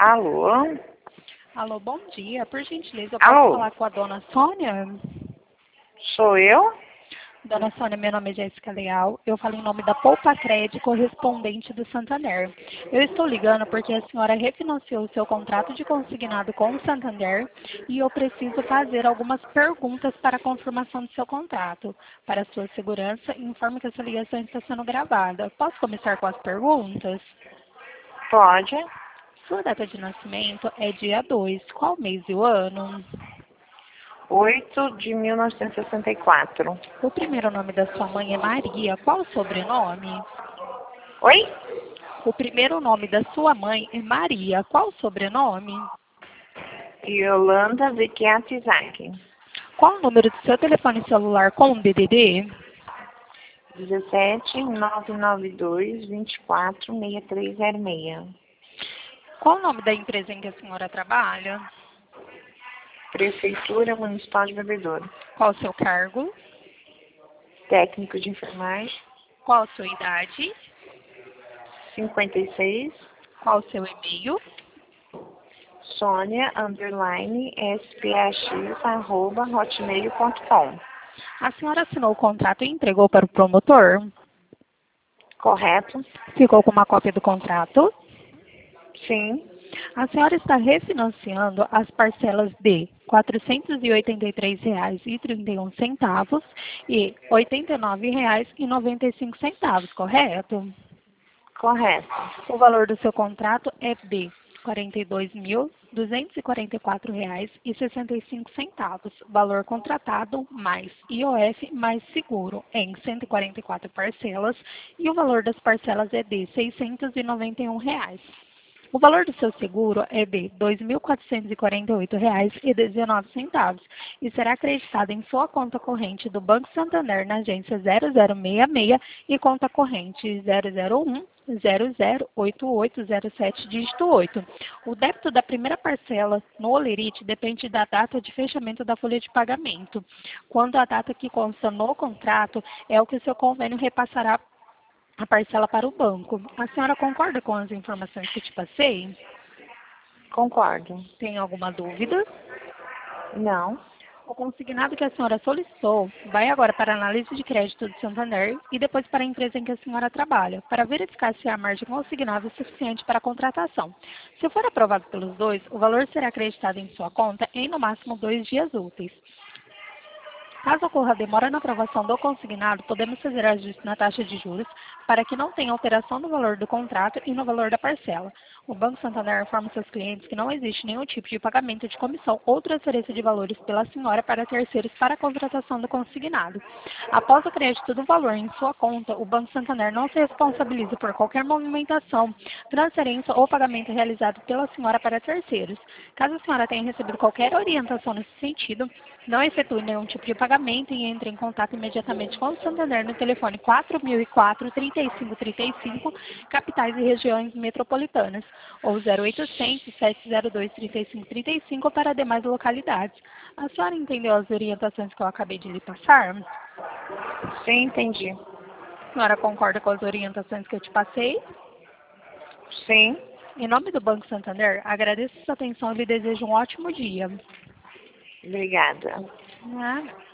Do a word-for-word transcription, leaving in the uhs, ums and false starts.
Alô? Alô, bom dia. Por gentileza, eu Alô? posso falar com a dona Sônia? Sou eu? Dona Sônia, meu nome é Jéssica Leal. Eu falo em nome da Poupa Crédito, correspondente do Santander. Eu estou ligando porque a senhora refinanciou o seu contrato de consignado com o Santander e eu preciso fazer algumas perguntas para a confirmação do seu contrato. Para a sua segurança, informe que essa ligação está sendo gravada. Posso começar com as perguntas? Pode. Sua data de nascimento é dia dois. Qual mês e o ano? oito de mil novecentos e sessenta e quatro. O primeiro nome da sua mãe é Maria. Qual o sobrenome? Oi? O primeiro nome da sua mãe é Maria. Qual o sobrenome? Yolanda Vecchiati Isaac. Qual o número do seu telefone celular com D D D? dezessete, nove nove dois, vinte e quatro, sessenta e três zero seis. Qual o nome da empresa em que a senhora trabalha? Prefeitura Municipal de Bebedouro. Qual o seu cargo? Técnico de enfermagem. Qual a sua idade? cinquenta e seis. Qual o seu e-mail? Sônia, underline, spax, arroba, hotmail ponto com. A senhora assinou o contrato e entregou para o promotor? Correto? Ficou com uma cópia do contrato? Sim. A senhora está refinanciando as parcelas de quatrocentos e oitenta e três reais e trinta e um centavos e oitenta e nove reais e noventa e cinco centavos, correto? Correto. O valor do seu contrato é de quarenta e dois mil, duzentos e quarenta e quatro reais e sessenta e cinco centavos. Valor contratado mais I O F mais seguro em cento e quarenta e quatro parcelas e o valor das parcelas é de seiscentos e noventa e um reais. O valor do seu seguro é de dois mil quatrocentos e quarenta e oito reais e dezenove centavos e será acreditado em sua conta corrente do Banco Santander na agência zero zero seis seis e conta corrente zero zero um, zero zero oito oito zero sete, dígito oito. O débito da primeira parcela no Olerite depende da data de fechamento da folha de pagamento, quando a data que consta no contrato é o que o seu convênio repassará a parcela para o banco. A senhora concorda com as informações que te passei? Concordo. Tem alguma dúvida? Não. O consignado que a senhora solicitou vai agora para a análise de crédito do Santander e depois para a empresa em que a senhora trabalha, para verificar se a margem consignada é suficiente para a contratação. Se for aprovado pelos dois, o valor será acreditado em sua conta em no máximo dois dias úteis. Caso ocorra demora na aprovação do consignado, podemos fazer ajuste na taxa de juros para que não tenha alteração no valor do contrato e no valor da parcela. O Banco Santander informa seus clientes que não existe nenhum tipo de pagamento de comissão ou transferência de valores pela senhora para terceiros para a contratação do consignado. Após o crédito do valor em sua conta, o Banco Santander não se responsabiliza por qualquer movimentação, transferência ou pagamento realizado pela senhora para terceiros. Caso a senhora tenha recebido qualquer orientação nesse sentido, não efetue nenhum tipo de pagamento e entre em contato imediatamente com o Santander no telefone quatro mil e quatro, trinta e cinco trinta e cinco, capitais e regiões metropolitanas, ou zero oitocentos, sete zero dois, trinta e cinco trinta e cinco para demais localidades. A senhora entendeu as orientações que eu acabei de lhe passar? Sim, entendi. A senhora concorda com as orientações que eu te passei? Sim. Em nome do Banco Santander, agradeço sua atenção e lhe desejo um ótimo dia. Obrigada. Nada.